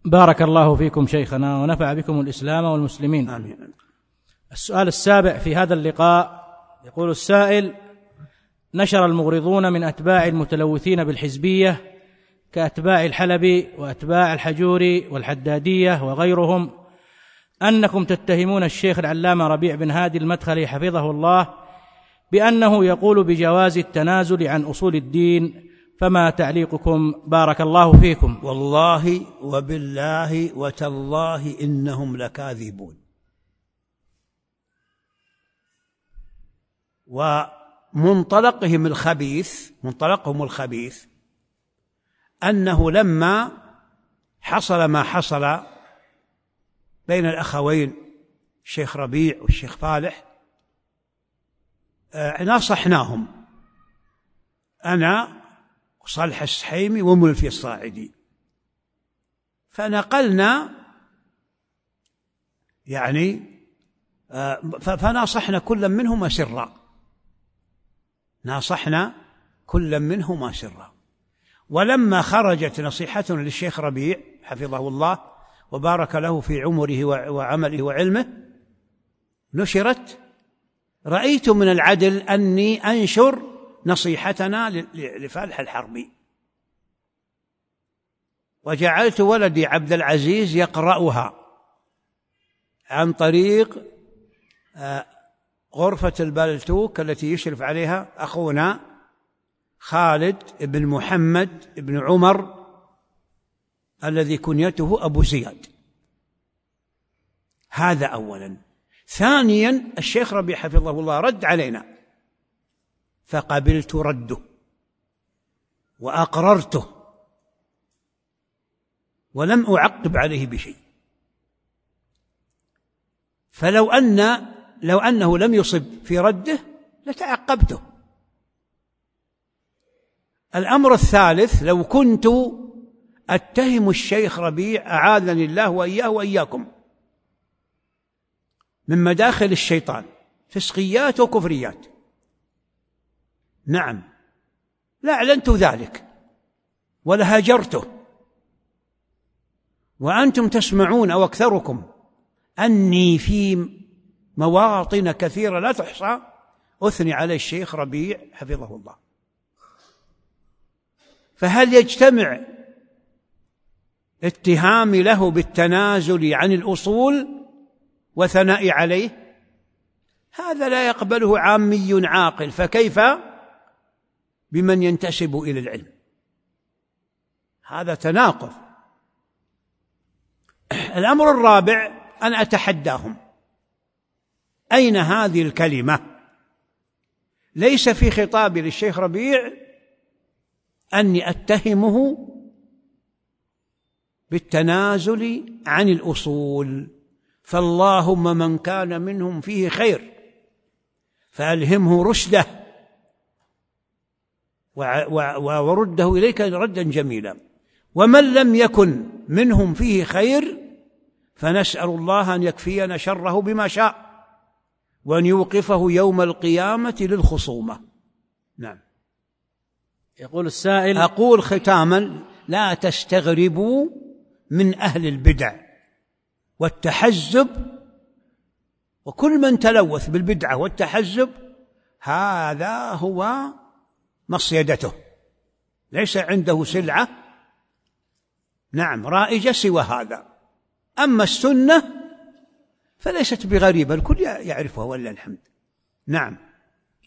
بارك الله فيكم شيخنا ونفع بكم الإسلام والمسلمين. آمين. السؤال السابع في هذا اللقاء، يقول السائل: نشر المغرضون من أتباع المتلوثين بالحزبية كأتباع الحلبي وأتباع الحجوري والحدادية وغيرهم أنكم تتهمون الشيخ العلامة ربيع بن هادي المدخلي حفظه الله بأنه يقول بجواز التنازل عن أصول الدين، فما تعليقكم بارك الله فيكم؟ والله وبالله وتالله إنهم لكاذبون، ومنطلقهم الخبيث أنه لما حصل ما حصل بين الأخوين الشيخ ربيع والشيخ فالح ناصحناهم أنا وصالح السحيمي وملفي الصاعدي، فنقلنا فناصحنا كل منهما سرا. ولما خرجت نصيحتنا للشيخ ربيع حفظه الله وبارك له في عمره وعمله وعلمه نشرت، رأيت من العدل أني أنشر نصيحتنا لفالح الحربي، وجعلت ولدي عبد العزيز يقرأها عن طريق غرفة البلتوك التي يشرف عليها أخونا خالد بن محمد بن عمر الذي كنيته أبو زياد. هذا أولا. ثانيا، الشيخ ربيع حفظه الله رد علينا فقبلت رده وأقررته ولم أعقب عليه بشيء، فلو أنه لم يصب في رده لتعقبته. الأمر الثالث، لو كنت أتهم الشيخ ربيع أعاذني الله وإياه وإياكم من مداخل الشيطان فسقيات وكفريات، نعم لأعلنت ذلك ولهجرته، وأنتم تسمعون أو أكثركم أني في مواطن كثيرة لا تحصى أثني على الشيخ ربيع حفظه الله. فهل يجتمع اتهامي له بالتنازل عن الأصول وثناء عليه؟ هذا لا يقبله عامي عاقل، فكيف بمن ينتسب إلى العلم؟ هذا تناقض. الأمر الرابع، أن أتحداهم، أين هذه الكلمة؟ ليس في خطابي للشيخ ربيع أني أتهمه بالتنازل عن الأصول، فاللهم من كان منهم فيه خير فألهمه رشده ورده إليك ردا جميلا، ومن لم يكن منهم فيه خير فنسأل الله أن يكفينا شره بما شاء وأن يوقفه يوم القيامة للخصومة. نعم. يقول السائل: أقول ختاما: لا تستغربوا من أهل البدع والتحزب، وكل من تلوث بالبدعة والتحزب هذا هو مصيدته، ليس عنده سلعة نعم رائجة سوى هذا. أما السنة فليست بغريبة، الكل يعرفها ولله الحمد. نعم.